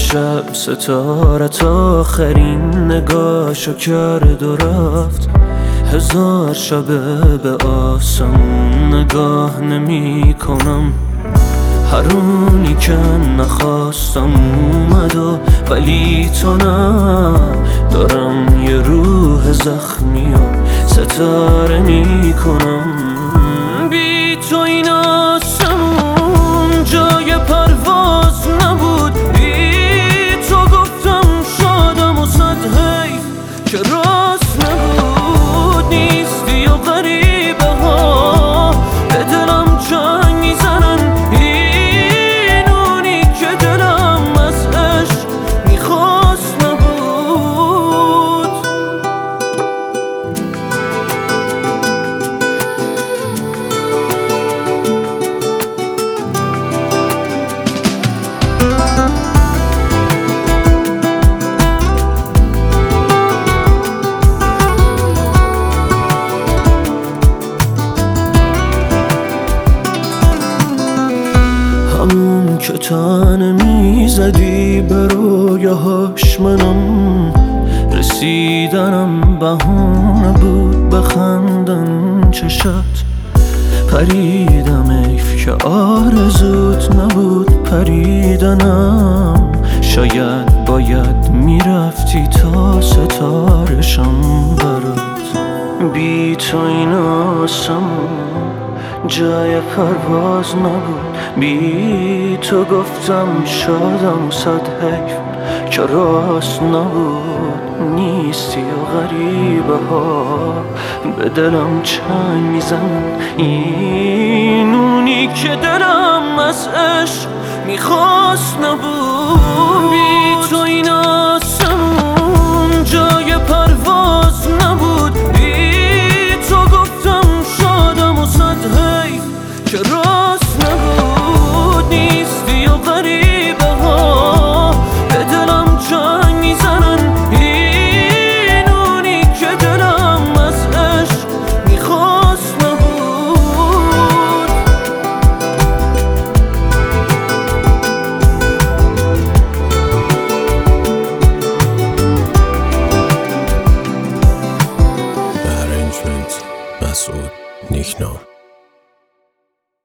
شب ستارت آخرین نگاهشو کرد و رفت. هزار شبه به آسمون نگاه نمی کنم. هرونی که نخواستم اومد و ولی تو نه. دارم یه روح زخمی و ستاره می کنم. بی تو این آسمون جای پرواز نبود. بی تو گفتم شادم و صد حیف که راست نبود. نیستی و غریبه ها به دلم جنگ میزنن. این اونی که دلم از عشق میخواست نبود. همون که تنه میزدی به رویاهاش منم. رسیدنم بهونه بود بخندن چشات. پریدم ایف که آرزوت نبود پریدنم. شاید باید میرفتی تا ستارشم برات. بی تو این آسمون جای پرواز نبود. بی تو گفتم شادم و صد حیف که راست نبود. نیستی و غریبه ها به دلم چنگ میزن. این اونی که دلم از عشق میخواست نبود.